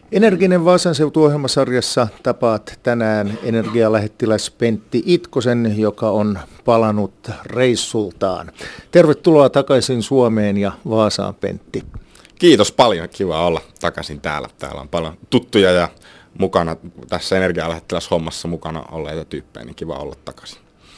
Energinen Vaasan seutu-ohjelmasarjassa tapaat tänään energialähettiläs Pentti Itkosen, joka on palannut reissultaan. Tervetuloa takaisin Suomeen ja Vaasaan, Pentti. Kiitos paljon, kiva olla takaisin täällä. Täällä on paljon tuttuja ja mukana tässä energialähettiläshommassa mukana olleita tyyppejä, niin kiva olla takaisin.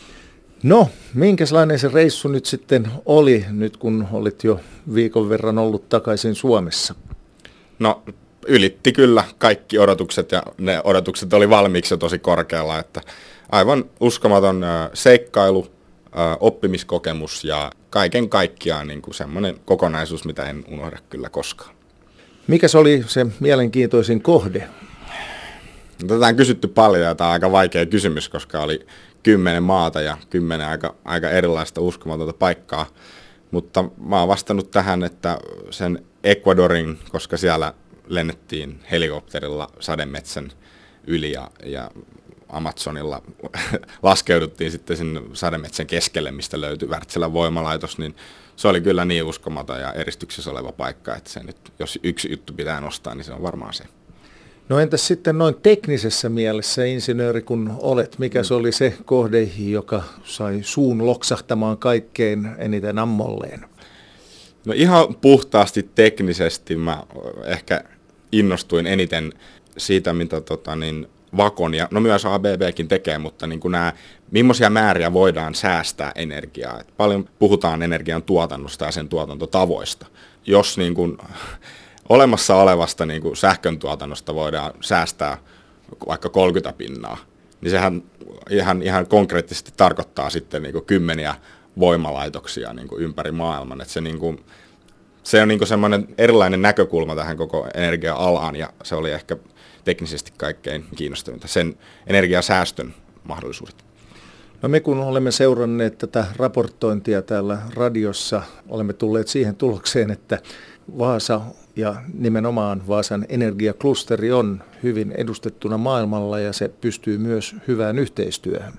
No, minkälainen se reissu nyt sitten oli, nyt kun olit jo viikon verran ollut takaisin Suomessa? No, ylitti kyllä kaikki odotukset ja ne odotukset oli valmiiksi jo tosi korkealla, että aivan uskomaton seikkailu, oppimiskokemus ja kaiken kaikkiaan niin kuin semmoinen kokonaisuus, mitä en unohda kyllä koskaan. Mikäs oli se mielenkiintoisin kohde? Tätä on kysytty paljon ja tämä on aika vaikea kysymys, koska oli 10 maata ja 10 aika erilaista uskomatonta paikkaa. Mutta mä oon vastannut tähän, että sen Ecuadorin, koska siellä lennettiin helikopterilla sademetsän yli ja Amazonilla laskeuduttiin sitten sinne sademetsän keskelle, mistä löytyi Wärtsilän voimalaitos, niin se oli kyllä niin uskomaton ja eristyksessä oleva paikka, että se nyt, jos yksi juttu pitää nostaa, niin se on varmaan se. No entäs sitten noin teknisessä mielessä, insinööri kun olet, mikä se oli se kohde, joka sai suun loksahtamaan kaikkein eniten ammolleen? No ihan puhtaasti teknisesti mä ehkä innostuin eniten siitä, mitä Vakon ja no myös ABBkin tekee, mutta niin kuin millaisia määriä voidaan säästää energiaa. Et paljon puhutaan energian tuotannosta ja sen tuotantotavoista. Jos niin kuin olemassa olevasta niin kuin sähkön tuotannosta voidaan säästää vaikka 30%, niin sehän ihan konkreettisesti tarkoittaa sitten niin kuin kymmeniä voimalaitoksia niin kuin ympäri maailman. Et se on niin kuin semmoinen erilainen näkökulma tähän koko energia-alaan ja se oli ehkä teknisesti kaikkein kiinnostavinta, sen energiasäästön mahdollisuudet. No me kun olemme seuranneet tätä raportointia täällä radiossa, olemme tulleet siihen tulokseen, että Vaasa ja nimenomaan Vaasan energiaklusteri on hyvin edustettuna maailmalla ja se pystyy myös hyvään yhteistyöhön.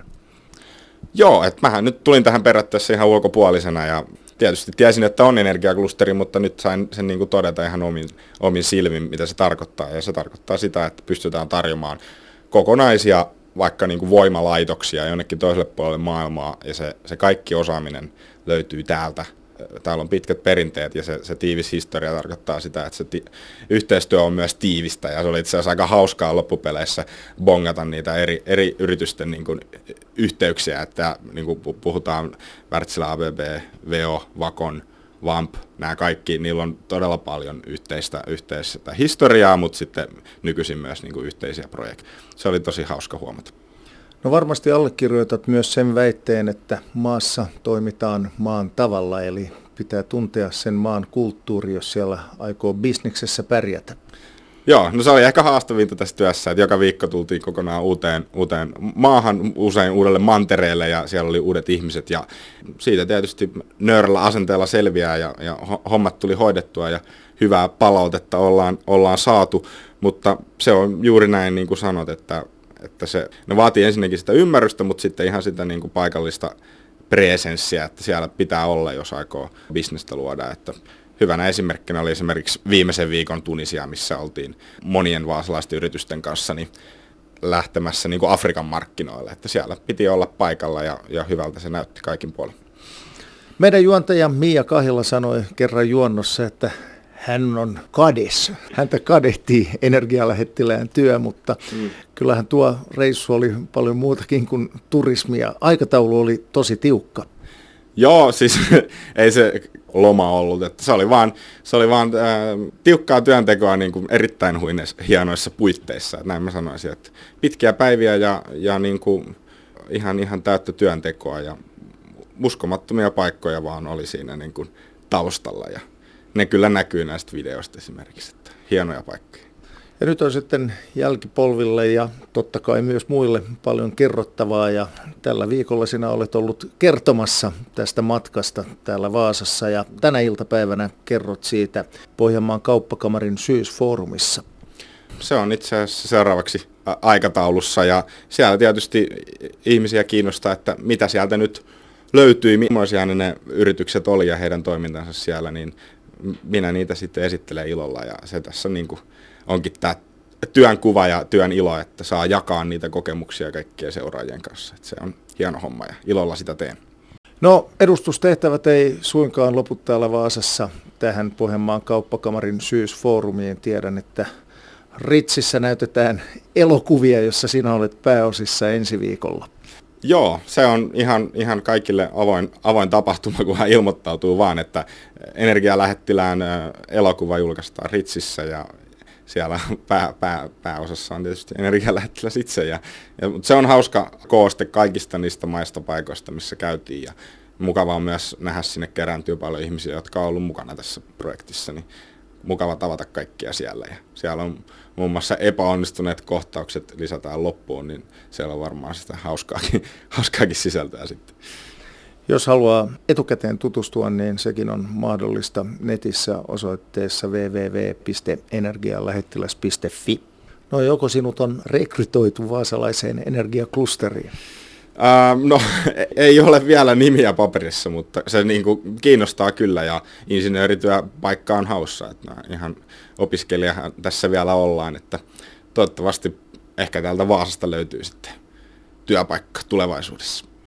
Joo, että mähän nyt tulin tähän periaatteessa ihan ulkopuolisena ja tietysti tiesin, että on energiaklusteri, mutta nyt sain sen niin kuin todeta ihan omin silmin, mitä se tarkoittaa. Ja se tarkoittaa sitä, että pystytään tarjoamaan kokonaisia vaikka niin kuin voimalaitoksia jonnekin toiselle puolelle maailmaa ja se kaikki osaaminen löytyy täältä. Täällä on pitkät perinteet ja se tiivis historia tarkoittaa sitä, että se yhteistyö on myös tiivistä ja se oli itse asiassa aika hauskaa loppupeleissä bongata niitä eri yritysten niin kuin yhteyksiä, että niin kuin puhutaan Wärtsilä, ABB, VO, Vakon, VAMP, nämä kaikki, niillä on todella paljon yhteistä historiaa, mutta sitten nykyisin myös niin kuin yhteisiä projekteja. Se oli tosi hauska huomata. No varmasti allekirjoitat myös sen väitteen, että maassa toimitaan maan tavalla, eli pitää tuntea sen maan kulttuuri, jos siellä aikoo bisneksessä pärjätä. Joo, no se oli ehkä haastavinta tässä työssä, että joka viikko tultiin kokonaan uuteen maahan, usein uudelle mantereelle ja siellä oli uudet ihmiset ja siitä tietysti nöyrällä asenteella selviää ja hommat tuli hoidettua ja hyvää palautetta ollaan saatu, mutta se on juuri näin niin kuin sanot, että ne vaatii ensinnäkin sitä ymmärrystä, mutta sitten ihan sitä niin kuin paikallista presenssiä, että siellä pitää olla, jos aikoo bisnestä luoda. Että hyvänä esimerkkinä oli esimerkiksi viimeisen viikon Tunisia, missä oltiin monien vaasalaisten yritysten kanssa niin lähtemässä niin kuin Afrikan markkinoille. Että siellä piti olla paikalla ja hyvältä se näytti kaikin puolin. Meidän juontaja Mia Kahila sanoi kerran juonnossa, että hän on kades. Häntä kadehtii energialähettilään työ, mutta kyllähän tuo reissu oli paljon muutakin kuin turismia. Aikataulu oli tosi tiukka. Joo, siis ei se loma ollut. Että se oli vaan tiukkaa työntekoa niin kuin erittäin hienoissa puitteissa. Näin mä sanoisin, että pitkiä päiviä ja niin kuin ihan täyttä työntekoa ja uskomattomia paikkoja vaan oli siinä niin kuin taustalla ja ne kyllä näkyy näistä videoista esimerkiksi, että hienoja paikkoja. Ja nyt on sitten jälkipolville ja totta kai myös muille paljon kerrottavaa ja tällä viikolla sinä olet ollut kertomassa tästä matkasta täällä Vaasassa ja tänä iltapäivänä kerrot siitä Pohjanmaan kauppakamarin syysfoorumissa. Se on itse asiassa seuraavaksi aikataulussa ja siellä tietysti ihmisiä kiinnostaa, että mitä sieltä nyt löytyi, millaisia ne yritykset oli ja heidän toimintansa siellä, niin minä niitä sitten esittelen ilolla ja se tässä niin kuin onkin tämä työn kuva ja työn ilo, että saa jakaa niitä kokemuksia kaikkien seuraajien kanssa. Että se on hieno homma ja ilolla sitä teen. No, edustustehtävät ei suinkaan lopu täällä Vaasassa tähän Pohjanmaan kauppakamarin syysfoorumiin. Tiedän, että Ritsissä näytetään elokuvia, jossa sinä olet pääosissa ensi viikolla. Joo, se on ihan kaikille avoin tapahtuma, kun hän ilmoittautuu vaan, että Energialähettilään elokuva julkaistaan Ritsissä ja siellä pääosassa on tietysti Energialähettiläs itse. Mutta se on hauska kooste kaikista niistä maista paikoista, missä käytiin. Ja mukava on myös nähdä sinne kerääntyy paljon ihmisiä, jotka on ollut mukana tässä projektissa. Niin mukava tavata kaikkia siellä. Ja siellä on muun muassa epäonnistuneet kohtaukset lisätään loppuun, niin siellä on varmaan sitä hauskaakin sisältöä sitten. Jos haluaa etukäteen tutustua, niin sekin on mahdollista netissä osoitteessa www.energialähettiläs.fi. No, joko sinut on rekrytoitu vaasalaiseen energiaklusteriin? No, ei ole vielä nimiä paperissa, mutta se niin kuin kiinnostaa kyllä ja insinöörityöpaikka on haussa. Että ihan opiskelijahan tässä vielä ollaan, että toivottavasti ehkä täältä Vaasasta löytyy sitten työpaikka tulevaisuudessa.